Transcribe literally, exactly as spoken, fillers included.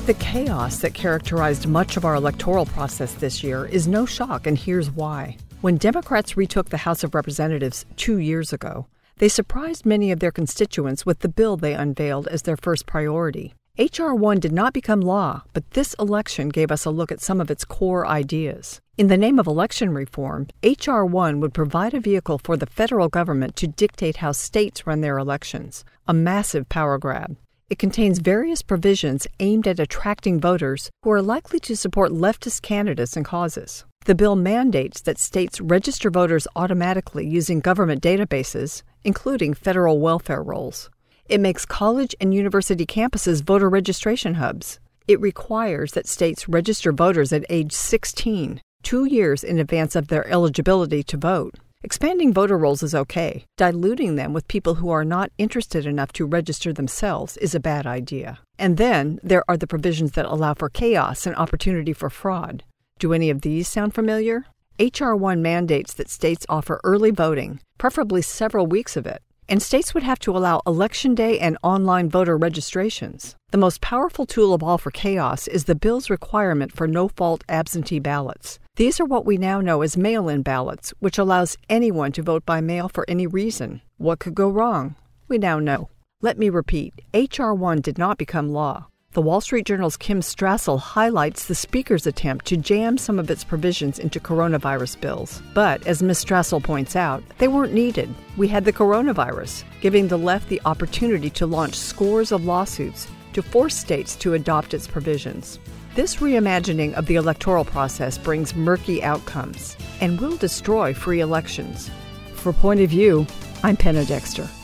The chaos that characterized much of our electoral process this year is no shock, and here's why. When Democrats retook the House of Representatives two years ago, they surprised many of their constituents with the bill they unveiled as their first priority. H R one did not become law, but this election gave us a look at some of its core ideas. In the name of election reform, H R one would provide a vehicle for the federal government to dictate how states run their elections, a massive power grab. It contains various provisions aimed at attracting voters who are likely to support leftist candidates and causes. The bill mandates that states register voters automatically using government databases, including federal welfare rolls. It makes college and university campuses voter registration hubs. It requires that states register voters at age sixteen, two years in advance of their eligibility to vote. Expanding voter rolls is okay. Diluting them with people who are not interested enough to register themselves is a bad idea. And then there are the provisions that allow for chaos and opportunity for fraud. Do any of these sound familiar? H R one mandates that states offer early voting, preferably several weeks of it. And states would have to allow Election Day and online voter registrations. The most powerful tool of all for chaos is the bill's requirement for no-fault absentee ballots. These are what we now know as mail-in ballots, which allows anyone to vote by mail for any reason. What could go wrong? We now know. Let me repeat, H R one did not become law. The Wall Street Journal's Kim Strassel highlights the Speaker's attempt to jam some of its provisions into coronavirus bills. But, as Miz Strassel points out, they weren't needed. We had the coronavirus, giving the left the opportunity to launch scores of lawsuits to force states to adopt its provisions. This reimagining of the electoral process brings murky outcomes and will destroy free elections. For Point of View, I'm Penna Dexter.